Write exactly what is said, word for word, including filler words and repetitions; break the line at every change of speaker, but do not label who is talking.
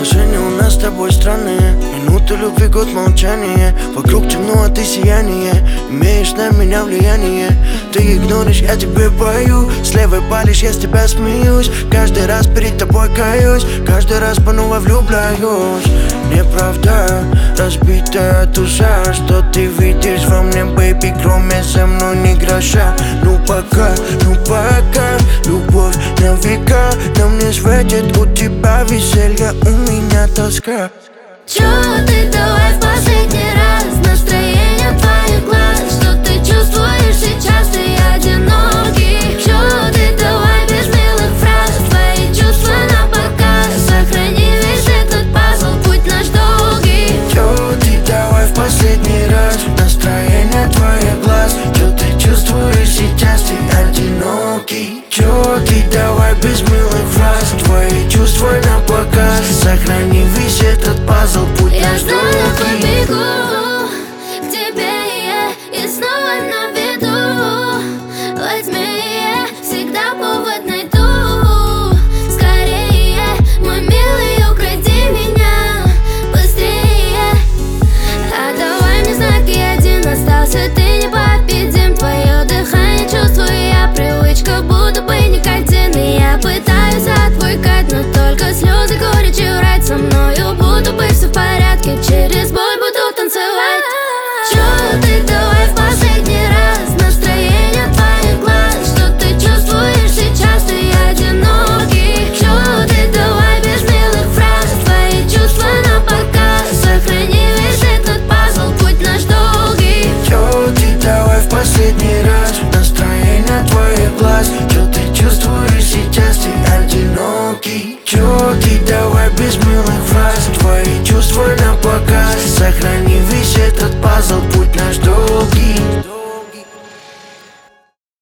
Отношения у нас с тобой странные. Минуты любви, год молчания. Вокруг темно, а ты сияние. Имеешь на меня влияние. Ты игноришь, я тебе бою. С левой палишь, я с тебя смеюсь. Каждый раз перед тобой каюсь. Каждый раз по новой влюбляюсь. Неправда, разбитая душа. Что ты видишь во мне, бэйби, кроме со мной ни гроша. Ну пока, ну пока. Любовь на века. Нам не светит, у тебя веселье, у меня тоска.
Чё ты, давай